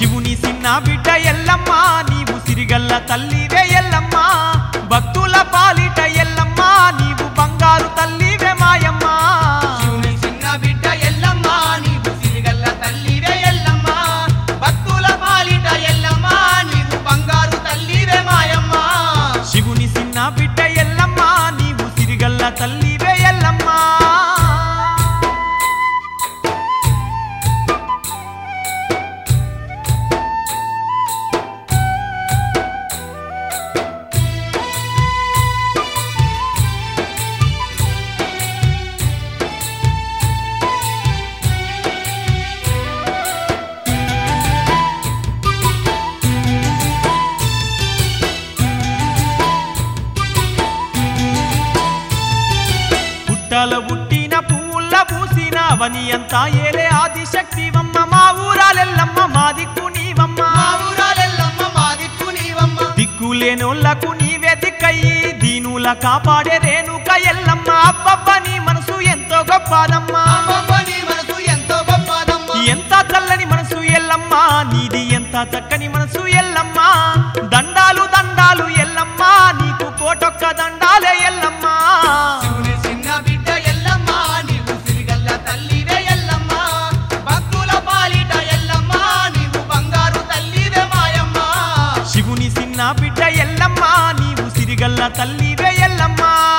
శివుని చిన్న బిడ్డ ఎల్లమ్మ నీవు సిరిగల్ల తల్లివే ఎల్లమ్మ భక్తుల పాలిట ఎల్లమ్మ నీవు బంగారు తల్లివే మాయమ్మ శివుని చిన్న బిడ్డ ఎల్లమ్మ నీవు సిరిగల్ల తల్లివే ఎల్లమ్మ భక్తుల పాలిట ఎల్లమ్మ నీవు బంగారు తల్లివే మాయమ్మ శివుని చిన్న బిడ్డ ఎల్లమ్మ నీవు సిరిగల్ల తల్లివే ఎల్లమ్మ పుట్టల పుట్టిన పువ్వుల్ల పూసిన అవని అంతా ఏలే ఆదిశక్తివమ్మ మా ఊరాలెల్లమ్మ మా దిక్కు నీవమ్మ మా ఊరాలెల్లమ్మ మా దిక్కు నీవమ్మ దిక్కులేనోళ్లకు నీవే దిక్కయ్యి దీనుల కాపాడే రేణుక ఎల్లమ్మ అబ్బబ్బ నీ మనసు ఎంతో గొప్పదమ్మా అబ్బబ్బ నీ మనసు ఎంతో గొప్పదమ్మ ఎంత చల్లని మనసు ఎల్లమ్మ నీది ఎంత చక్కని మనసు ఎల్లమ్మ దండాలు దండాలు ఎల్లమ్మ నీకు కోటొక్క దండాలే ఎల్లమ్మ శివుని చిన్న బిడ్డ ఎల్లమ్మ నీవు సిరిగల్ల తల్లివే ఎల్లమ్మ భక్తుల పాలిట ఎల్లమ్మ నీవు బంగారు తల్లివే మాయమ్మ శివుని చిన్న బిడ్డ ఎల్లమ్మ నీవు సిరిగల్ల తల్లివే ఎల్లమ్మ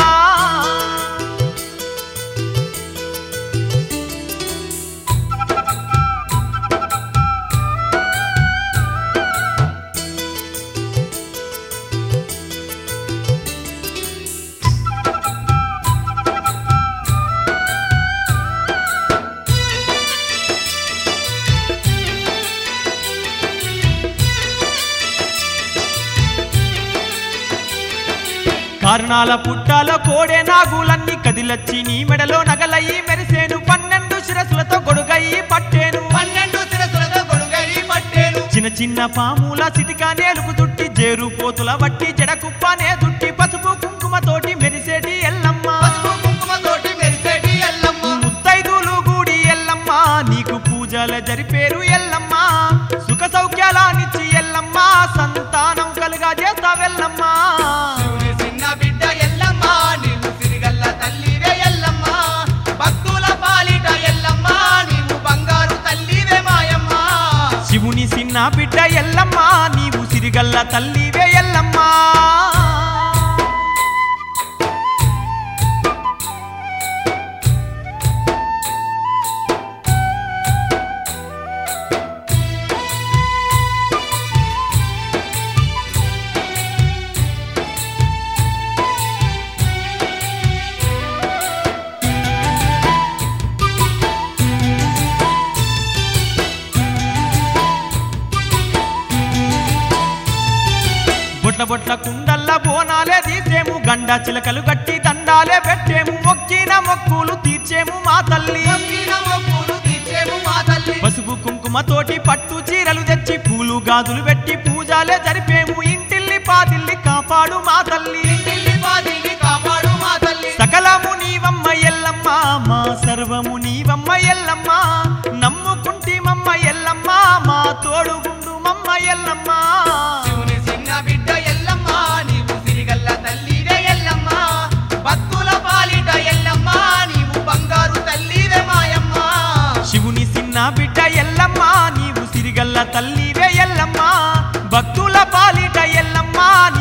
కారణాల పుట్టాల కోడే నాగులన్నీ కదిలచ్చి నీ మెడలో నగలయ్యి మెరిసేను 12 శిరసులతో గొడుగయ్యి పట్టేను 12 శిరసులతో గొడుగయ్యి పట్టేను చిన్న చిన్న పాముల సిటికా నేలుకు తుట్టి జేరు పోతుల వట్టి జడకుప్పనే దుట్టి పసుపు కుంకుమతోటి మెరిసేటి ఎల్లమ్మ పసుపు కుంకుమతోటి మెరిసేటి ఎల్లమ్మ ముత్తైదులు గూడి ఎల్లమ్మ నీకు పూజల జరిపేరు ఎల్లమ్మ సుఖ సౌఖ్యాలనిచ్చి ఎల్లమ్మ సంతానం కలుగా చేస్తావెల్లమ్మ శివుని చిన్న బిడ్డ ఎల్లమ్మ నీవు సిరిగల్ల తల్లివే ఎల్లమ్మ భక్తుల పాలిట ఎల్లమ్మ నీవు బంగారు తల్లివే మాయమ్మ శివుని చిన్న బిడ్డ ఎల్లమ్మ నీవు సిరిగల్ల తల్లివే ఎల్లమ్మ బొట్ల బొట్ల కుండల్ల బోనాలే తీసేము గండా చిలకలు గట్టి దండాలే పెట్టేము మొక్కిన మొక్కులు తీర్చేము మా తల్లి మొక్కిన మొక్కులు తీర్చేము మా తల్లి పసుపు కుంకుమతోటి పట్టు చీరలు తెచ్చి పూలు గాజులు పెట్టి పూజలే జరిపేము ఇంటిల్లి పాదిల్లి కాపాడు మా తల్లి ఇంటిల్లి పాదిల్లి కాపాడు మా తల్లి సకలము నీవమ్మ ఎల్లమ్మ మా సర్వము నీవమ్మ ఎల్లమ్మ నమ్ముకుంటిమమ్మ ఎల్లమ్మ మా తోడుగుండు మమ్మ ఎల్లమ్మ శివుని చిన్న బిడ్డ ఎల్లమ్మ నీవు సిరిగల్ల తల్లివే ఎల్లమ్మ భక్తుల పాలిట ఎల్లమ్మ నీవు బంగారు తల్లివే మాయమ్మ శివుని చిన్న బిడ్డ ఎల్లమ్మ నీవు సిరిగల్ల తల్లివే ఎల్లమ్మ భక్తుల పాలిట ఎల్లమ్మ